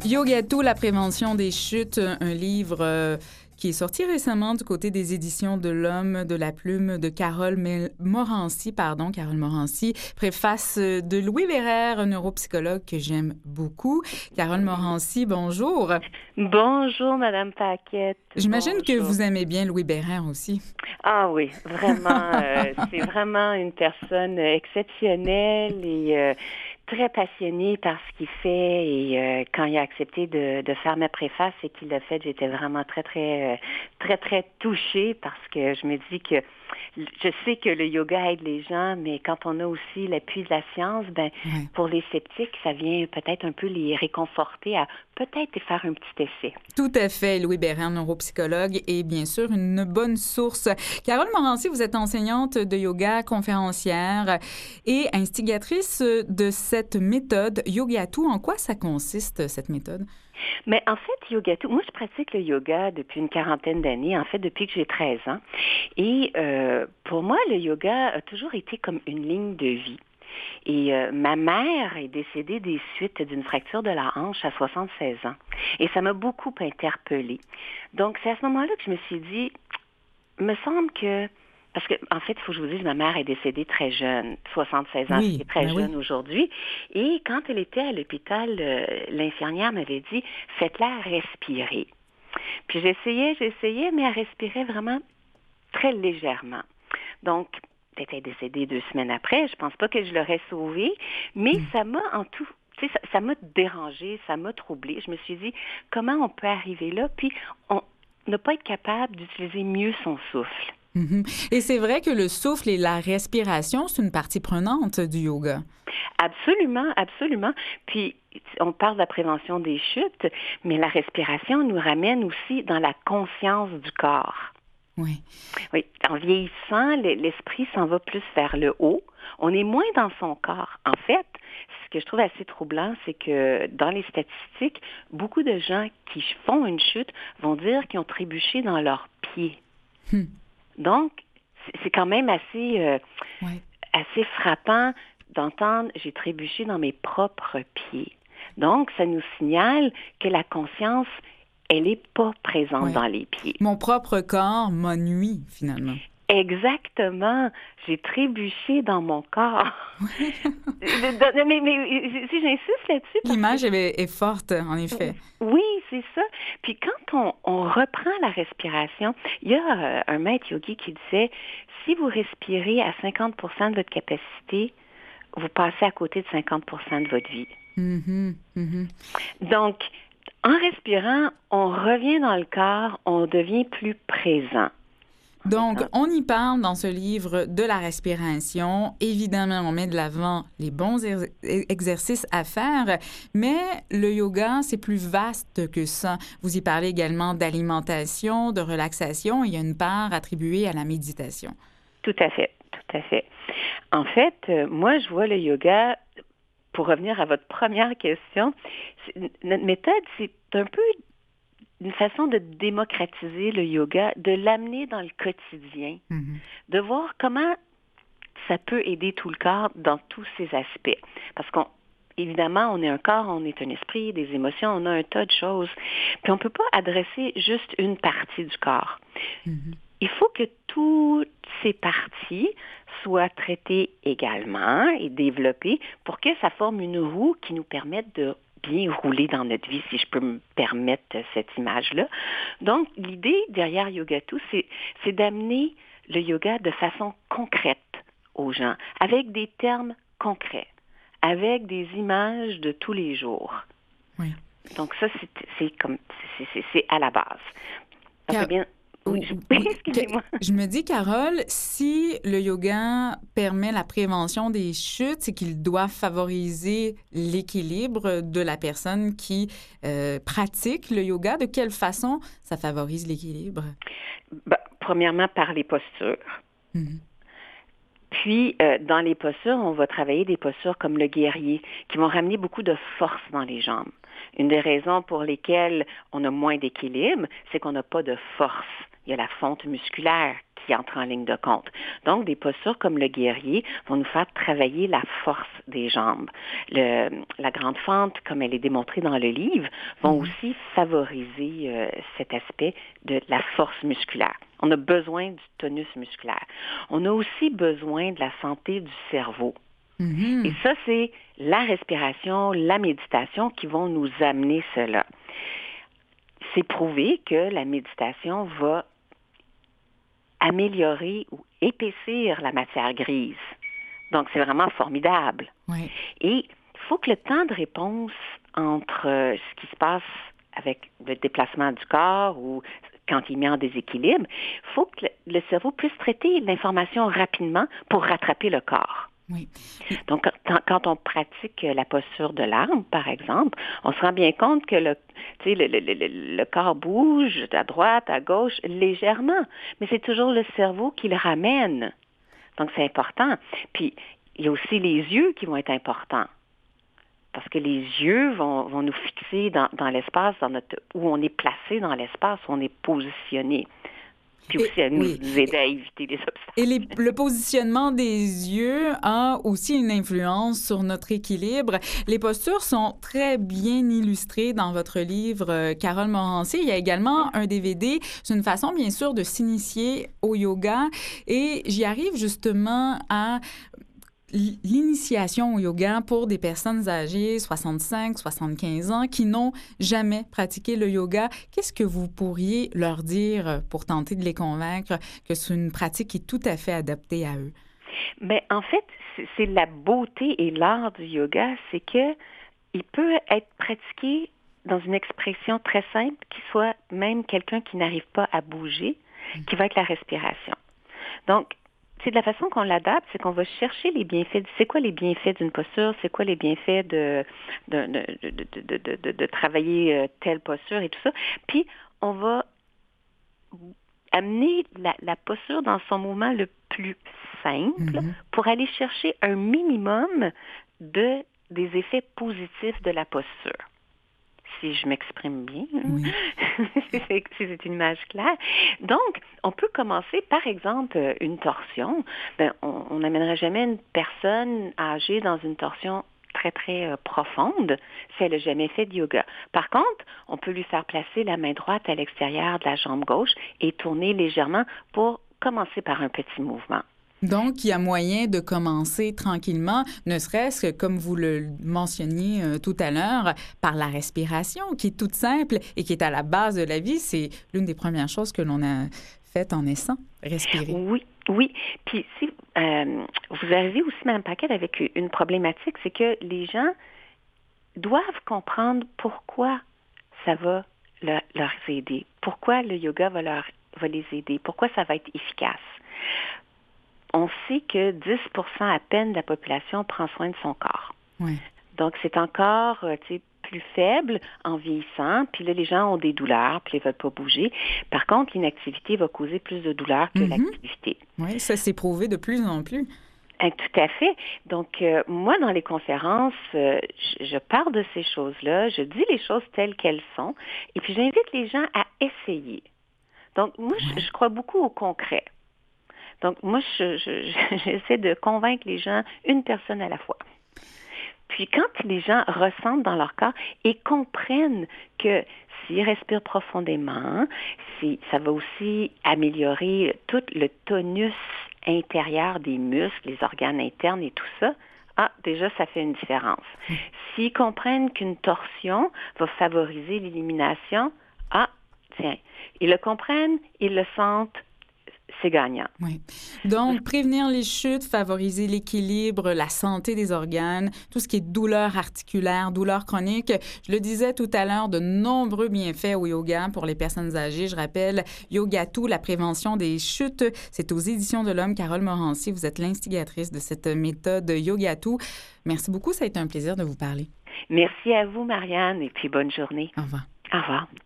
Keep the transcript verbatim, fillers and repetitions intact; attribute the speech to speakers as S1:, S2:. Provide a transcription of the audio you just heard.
S1: Yogato, la prévention des chutes, un livre euh, qui est sorti récemment du côté des éditions de l'Homme, de la Plume, de Carole Morancy, pardon, Carole Morancy, préface de Louis Bérère, un neuropsychologue que j'aime beaucoup. Carole Morancy, bonjour.
S2: Bonjour, Madame Paquette.
S1: J'imagine
S2: Bonjour.
S1: que vous aimez bien Louis Bérère aussi.
S2: Ah oui, vraiment, euh, c'est vraiment une personne exceptionnelle et euh, très passionné par ce qu'il fait et euh, quand il a accepté de, de faire ma préface et qu'il l'a fait, j'étais vraiment très, très, très, très touchée parce que je me dis que je sais que le yoga aide les gens, mais quand on a aussi l'appui de la science, ben ouais. Pour les sceptiques, ça vient peut-être un peu les réconforter à peut-être faire un petit essai.
S1: Tout à fait, Louis Bérère, neuropsychologue et bien sûr une bonne source. Carole Morancy, vous êtes enseignante de yoga, conférencière et instigatrice de cette méthode Yogato. En quoi ça consiste, cette méthode?
S2: Mais en fait, Yogato, moi je pratique le yoga depuis une quarantaine d'années, en fait depuis que j'ai treize ans. Et euh, pour moi, le yoga a toujours été comme une ligne de vie. Et euh, ma mère est décédée des suites d'une fracture de la hanche à soixante-seize ans. Et ça m'a beaucoup interpellée. Donc c'est à ce moment-là que je me suis dit, il me semble que... Parce que, en fait, il faut que je vous dise, ma mère est décédée très jeune, soixante-seize ans,
S1: oui,
S2: c'est très
S1: ben
S2: jeune
S1: oui.
S2: aujourd'hui. Et quand elle était à l'hôpital, euh, l'infirmière m'avait dit, faites-la respirer. Puis j'essayais, j'essayais, mais elle respirait vraiment très légèrement. Donc, elle était décédée deux semaines après, je pense pas que je l'aurais sauvée, mais mm. ça m'a en tout... Tu sais, ça, ça m'a dérangée, ça m'a troublée. Je me suis dit, comment on peut arriver là, puis on ne pas être capable d'utiliser mieux son souffle.
S1: Mm-hmm. Et c'est vrai que le souffle et la respiration, c'est une partie prenante du yoga.
S2: Absolument, absolument. Puis, on parle de la prévention des chutes, mais la respiration nous ramène aussi dans la conscience du corps.
S1: Oui.
S2: Oui. En vieillissant, l'esprit s'en va plus vers le haut. On est moins dans son corps. En fait, ce que je trouve assez troublant, c'est que dans les statistiques, beaucoup de gens qui font une chute vont dire qu'ils ont trébuché dans leurs pieds. Hmm. Donc, c'est quand même assez, euh, ouais. assez frappant d'entendre « j'ai trébuché dans mes propres pieds ». Donc, ça nous signale que la conscience, elle n'est pas présente ouais. dans les pieds.
S1: Mon propre corps m'ennuie, finalement.
S2: Exactement. J'ai trébuché dans mon corps. mais, mais, mais si j'insiste là-dessus...
S1: L'image que... est forte, en effet.
S2: Oui, c'est ça. Puis quand on, on reprend la respiration, il y a euh, un maître yogi qui disait, si vous respirez à cinquante pour cent de votre capacité, vous passez à côté de cinquante pour cent de votre vie.
S1: Mm-hmm, mm-hmm.
S2: Donc, en respirant, on revient dans le corps, on devient plus présent.
S1: Donc, on y parle dans ce livre de la respiration. Évidemment, on met de l'avant les bons er- exercices à faire, mais le yoga, c'est plus vaste que ça. Vous y parlez également d'alimentation, de relaxation. Il y a une part attribuée à la méditation.
S2: Tout à fait, tout à fait. En fait, euh, moi, je vois le yoga, pour revenir à votre première question, notre méthode, c'est un peu une façon de démocratiser le yoga, de l'amener dans le quotidien, mm-hmm. de voir comment ça peut aider tout le corps dans tous ses aspects. Parce qu'on, évidemment, on est un corps, on est un esprit, des émotions, on a un tas de choses. Puis on ne peut pas adresser juste une partie du corps. Mm-hmm. Il faut que toutes ces parties soient traitées également et développées pour que ça forme une roue qui nous permette de bien rouler dans notre vie, si je peux me permettre cette image-là. Donc, l'idée derrière Yogato, c'est, c'est d'amener le yoga de façon concrète aux gens, avec des termes concrets, avec des images de tous les jours.
S1: Oui.
S2: Donc, ça, c'est, c'est comme, c'est, c'est, c'est à la base. Donc,
S1: Car...
S2: bien, oui, je...
S1: Oui,
S2: excusez-moi.
S1: Je me dis, Carole, si le yoga permet la prévention des chutes, c'est qu'il doit favoriser l'équilibre de la personne qui euh, pratique le yoga. De quelle façon ça favorise l'équilibre?
S2: Ben, premièrement, par les postures. Mm-hmm. Puis, euh, dans les postures, on va travailler des postures comme le guerrier, qui vont ramener beaucoup de force dans les jambes. Une des raisons pour lesquelles on a moins d'équilibre, c'est qu'on n'a pas de force il y a la fonte musculaire qui entre en ligne de compte. Donc, des postures comme le guerrier vont nous faire travailler la force des jambes. Le, la grande fente, comme elle est démontrée dans le livre, vont mmh. aussi favoriser euh, cet aspect de la force musculaire. On a besoin du tonus musculaire. On a aussi besoin de la santé du cerveau. Mmh. Et ça, c'est la respiration, la méditation qui vont nous amener cela. C'est prouvé que la méditation va améliorer ou épaissir la matière grise. Donc, c'est vraiment formidable.
S1: Oui.
S2: Et il faut que le temps de réponse entre euh, ce qui se passe avec le déplacement du corps ou quand il est mis en déséquilibre, il faut que le, le cerveau puisse traiter l'information rapidement pour rattraper le corps.
S1: Oui.
S2: Donc, quand, quand on pratique la posture de l'arbre, par exemple, on se rend bien compte que le, tu sais, le, le, le, le corps bouge à droite, à gauche, légèrement, mais c'est toujours le cerveau qui le ramène. Donc, c'est important. Puis, il y a aussi les yeux qui vont être importants. Parce que les yeux vont, vont nous fixer dans, dans l'espace, dans notre, où on est placé dans l'espace, où on est positionné. Puis aussi à nous oui. aider à éviter les obstacles.
S1: Et les, le positionnement des yeux a aussi une influence sur notre équilibre. Les postures sont très bien illustrées dans votre livre, euh, Carole Morancy. Il y a également un D V D. C'est une façon, bien sûr, de s'initier au yoga. Et j'y arrive justement à l'initiation au yoga pour des personnes âgées, soixante-cinq, soixante-quinze ans, qui n'ont jamais pratiqué le yoga. Qu'est-ce que vous pourriez leur dire pour tenter de les convaincre que c'est une pratique qui est tout à fait adaptée à eux?
S2: Mais en fait, c'est la beauté et l'art du yoga, c'est que il peut être pratiqué dans une expression très simple, qui soit même quelqu'un qui n'arrive pas à bouger, qui va être la respiration. Donc, c'est de la façon qu'on l'adapte, c'est qu'on va chercher les bienfaits. C'est quoi les bienfaits d'une posture? C'est quoi les bienfaits de, de, de, de, de, de, de, de travailler telle posture et tout ça? Puis, on va amener la, la posture dans son mouvement le plus simple mm-hmm. pour aller chercher un minimum de, des effets positifs de la posture. Si je m'exprime bien, oui. c'est, c'est une image claire. Donc, on peut commencer, par exemple, une torsion. Ben, on n'amènerait jamais une personne âgée dans une torsion très, très euh, profonde si elle n'a jamais fait de yoga. Par contre, on peut lui faire placer la main droite à l'extérieur de la jambe gauche et tourner légèrement pour commencer par un petit mouvement.
S1: Donc, il y a moyen de commencer tranquillement, ne serait-ce que, comme vous le mentionniez euh, tout à l'heure, par la respiration, qui est toute simple et qui est à la base de la vie. C'est l'une des premières choses que l'on a faites en naissant, respirer.
S2: Oui, oui. Puis, si euh, vous arrivez aussi, Mme Paquette, avec une problématique, c'est que les gens doivent comprendre pourquoi ça va le, leur aider, pourquoi le yoga va, leur, va les aider, pourquoi ça va être efficace. On sait que dix pour cent à peine de la population prend soin de son corps.
S1: Oui.
S2: Donc, c'est encore tu sais, plus faible en vieillissant. Puis là, les gens ont des douleurs, puis ils ne veulent pas bouger. Par contre, l'inactivité va causer plus de douleurs que mm-hmm. l'activité.
S1: Oui, ça s'est prouvé de plus en plus.
S2: Euh, tout à fait. Donc, euh, moi, dans les conférences, euh, je, je parle de ces choses-là. Je dis les choses telles qu'elles sont. Et puis, j'invite les gens à essayer. Donc, moi, ouais. je, je crois beaucoup au concret. Donc, moi, je, je, j'essaie de convaincre les gens une personne à la fois. Puis, quand les gens ressentent dans leur corps et comprennent que s'ils respirent profondément, si, ça va aussi améliorer tout le tonus intérieur des muscles, les organes internes et tout ça, ah, déjà, ça fait une différence. S'ils comprennent qu'une torsion va favoriser l'élimination, ah, tiens, ils le comprennent, ils le sentent, c'est gagnant.
S1: Oui. Donc, prévenir les chutes, favoriser l'équilibre, la santé des organes, tout ce qui est douleur articulaire, douleur chronique. Je le disais tout à l'heure, de nombreux bienfaits au yoga pour les personnes âgées. Je rappelle Yogatou, la prévention des chutes. C'est aux Éditions de l'Homme. Carole Morancy, vous êtes l'instigatrice de cette méthode Yogatou. Merci beaucoup. Ça a été un plaisir de vous parler.
S2: Merci à vous, Marianne, et puis bonne journée.
S1: Au revoir.
S2: Au revoir.